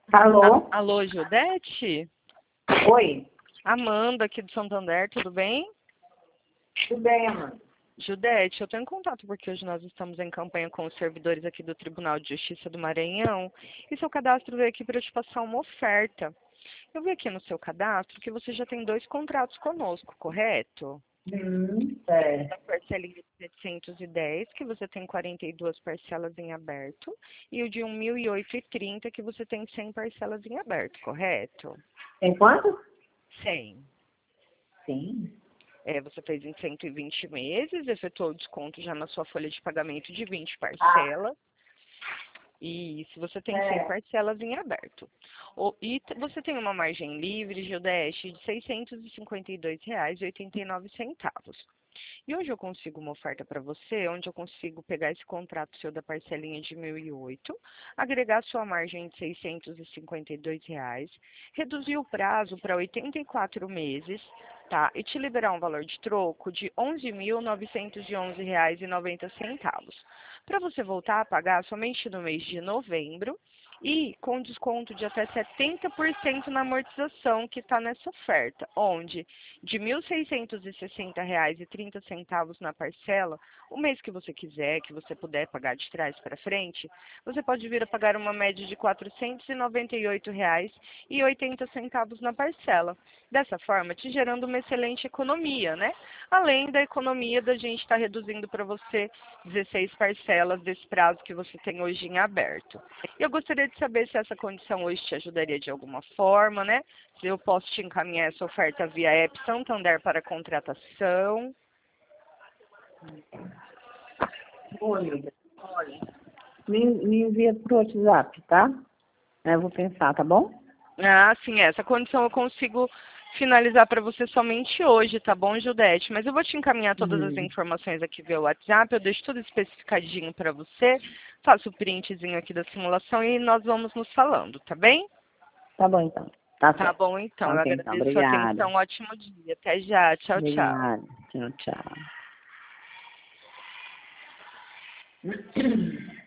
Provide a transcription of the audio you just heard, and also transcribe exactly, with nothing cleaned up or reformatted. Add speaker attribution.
Speaker 1: Alô?
Speaker 2: A- Alô, Judete?
Speaker 1: Oi?
Speaker 2: Amanda, aqui do Santander, tudo bem?
Speaker 1: Tudo bem, Amanda?
Speaker 2: Judete, eu estou em contato porque hoje nós estamos em campanha com os servidores aqui do Tribunal de Justiça do Maranhão e seu cadastro veio aqui para eu te passar uma oferta. Eu vi aqui no seu cadastro que você já tem dois contratos conosco, correto?
Speaker 1: Hum, é.
Speaker 2: Da parcelinha de setecentos e dez, que você tem quarenta e duas parcelas em aberto, e o de mil e oito e trinta, que você tem cem parcelas em aberto, correto?
Speaker 1: Tem quanto?
Speaker 2: cem.
Speaker 1: Sim.
Speaker 2: É, você fez em cento e vinte meses, efetuou o desconto já na sua folha de pagamento de vinte
Speaker 1: Ah,
Speaker 2: parcelas. E se você tem cem
Speaker 1: é.
Speaker 2: parcelas em aberto. O- e t- você tem uma margem livre, Gildeste, de seiscentos e cinquenta e dois reais e oitenta e nove centavos. E hoje eu consigo uma oferta para você, onde eu consigo pegar esse contrato seu da parcelinha de mil e oito, agregar sua margem de seiscentos e cinquenta e dois reais, reduzir o prazo para oitenta e quatro meses, tá? E te liberar um valor de troco de onze mil novecentos e onze reais e noventa centavos. Para você voltar a pagar somente no mês de novembro e com desconto de até setenta por cento na amortização que está nessa oferta, onde de mil seiscentos e sessenta reais e trinta centavos na parcela, o mês que você quiser, que você puder pagar de trás para frente, você pode vir a pagar uma média de quatrocentos e noventa e oito reais e oitenta centavos na parcela. Dessa forma, te gerando uma excelente economia, né? Além da economia da gente estar reduzindo para você dezesseis parcelas desse prazo que você tem hoje em aberto. Eu gostaria de saber se essa condição hoje te ajudaria de alguma forma, né? Se eu posso te encaminhar essa oferta via App Santander para contratação.
Speaker 1: Oi, olha. Me, me envia pro WhatsApp, tá? Eu vou pensar, tá bom?
Speaker 2: Ah, sim, essa condição eu consigo finalizar para você somente hoje, tá bom, Judete? Mas eu vou te encaminhar todas as
Speaker 1: Hum.
Speaker 2: informações aqui via WhatsApp, eu deixo tudo especificadinho para você, faço o printzinho aqui da simulação e nós vamos nos falando, tá bem?
Speaker 1: Tá bom, então. Tá
Speaker 2: Tá
Speaker 1: certo.
Speaker 2: bom, então.
Speaker 1: Tá,
Speaker 2: Eu
Speaker 1: ok, então.
Speaker 2: agradeço a sua
Speaker 1: Obrigada.
Speaker 2: atenção. Ótimo dia. Até já. Tchau, tchau.
Speaker 1: Obrigada. Tchau, tchau.